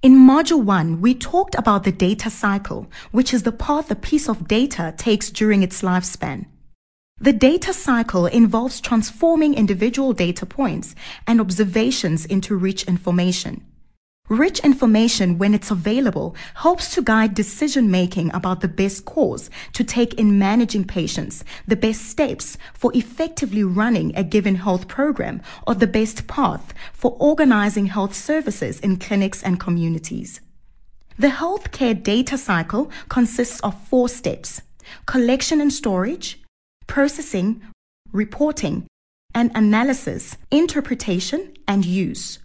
In Module 1, we talked about the data cycle, which is the path a piece of data takes during its lifespan. The data cycle involves transforming individual data points and observations into rich information. Rich information, when it's available, helps to guide decision-making about the best course to take in managing patients, the best steps for effectively running a given health program, or the best path for organizing health services in clinics and communities. The healthcare data cycle consists of 4 steps: collection and storage, processing, reporting, and analysis, interpretation, and use.